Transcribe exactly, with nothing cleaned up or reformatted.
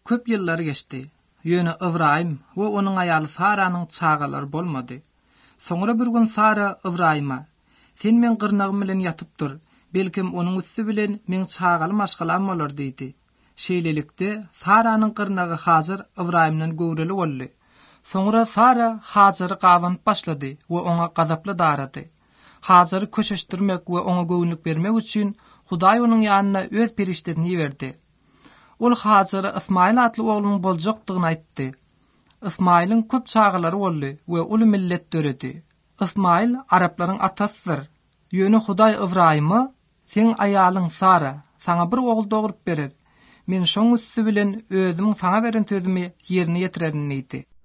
Köp yıllar geçti. Ýöne Ibrahim we onuň aýaly Saranyň çağalary bolmady. Soňra bir gün Sara Ibrahima, "Sen men gyrnagym bilen ýatypdyr, belkim onuň üstü bilen men çağaly maşgalam bolar" diýdi. Şeýlelikde Saranyň gyrnagy hazır Ibrahimden göwreli boldy. Soňra Sara Hazary gawanyp başlady we oňa gazaply darady. Hazary köşeşdirmek we oňa göwnük bermek üçin Hudaý onuň ýanyna öz periştetini berdi. Ol Hazary Ismail atly oglunyň boljakdygyny aýtdy. Ismailyň köp çağalary boldy we uly millet döredi. Ismail Araplaryň atasydyr. Ýöne Hudaý Ibrahimy, "Sen aýalyň Sara saňa bir ogul dogrup berer. Men şoň üstü bilen özüm saňa beren sözümi ýerine ýetirerin" diýdi.